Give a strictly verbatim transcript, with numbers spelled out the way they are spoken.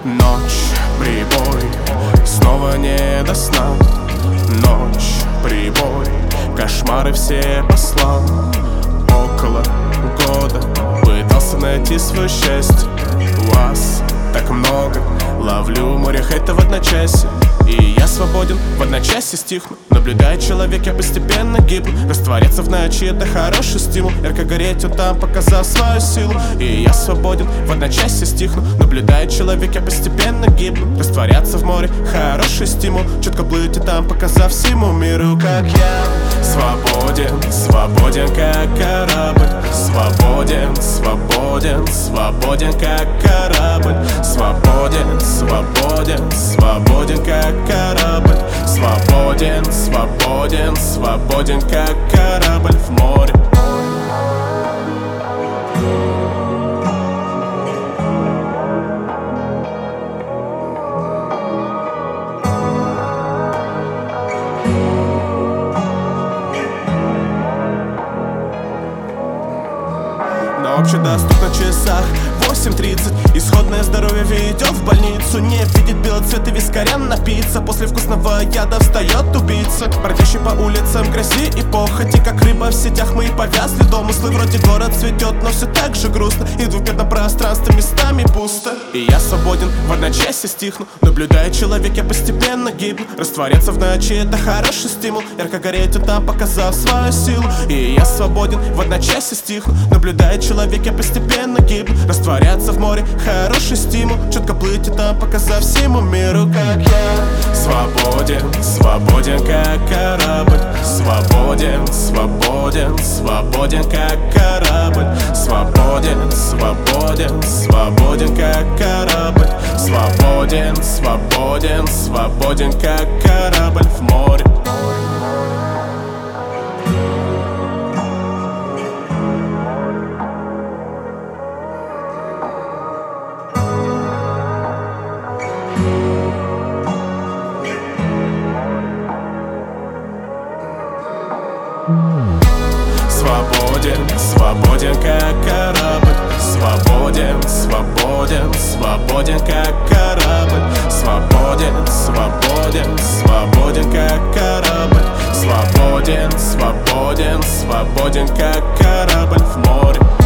Ночь, прибой, снова не до сна. Ночь, прибой, кошмары все по слам. Около года пытался найти свое счастье. Вас так много, ловлю море хейта в одночасье. И я свободен, в одночасье стихну. Наблюдая человек, я постепенно гибну. Раствориться в ночи — это хороший стимул. Ярко гореть вот там, показав свою силу. И я свободен, в одночасье стихну. Наблюдая человек, я постепенно гибну. Растворяться в море — хороший стимул. Четко плыть и там, показав всему миру, как я свободен, свободен, как корабль. Свободен, свободен, свободен, как корабль. Свободен, свободен, свободен, как корабль. Свободен, свободен, свободен, как корабль в море. На общедоступных часах восемь тридцать. Исходное здоровье ведет в больницу. Не видит белый цвет и вискарян напиться. После вкусного яда встает убийца, бродящий по улицам грязи и похоти. Как рыба в сетях мы и повязли. Домыслы вроде город цветет, но все так же грустно. И в двухметном пространстве местами пусто. И я свободен, в одночасье стихну. Наблюдая человек, я постепенно гибну. Растворяться в ночи — это хороший стимул. Ярко гореть вот там, показав свою силу. И я свободен, в одночасье стихну. Наблюдая человек, я постепенно гибну. Растворяться в море — хороший стимул. Четко плыть и там, показав всему миру, как я свободен, свободен, как корабль. Свободен, свободен, свободен, как корабль. Свободен, свободен, свободен, как корабль. Свободен, свободен, свободен, как корабль в море. Свободен, свободен, как корабль. Свободен, свободен, свободен, как корабль. Свободен, свободен, свободен, как корабль. Свободен, свободен, свободен, как корабль в море.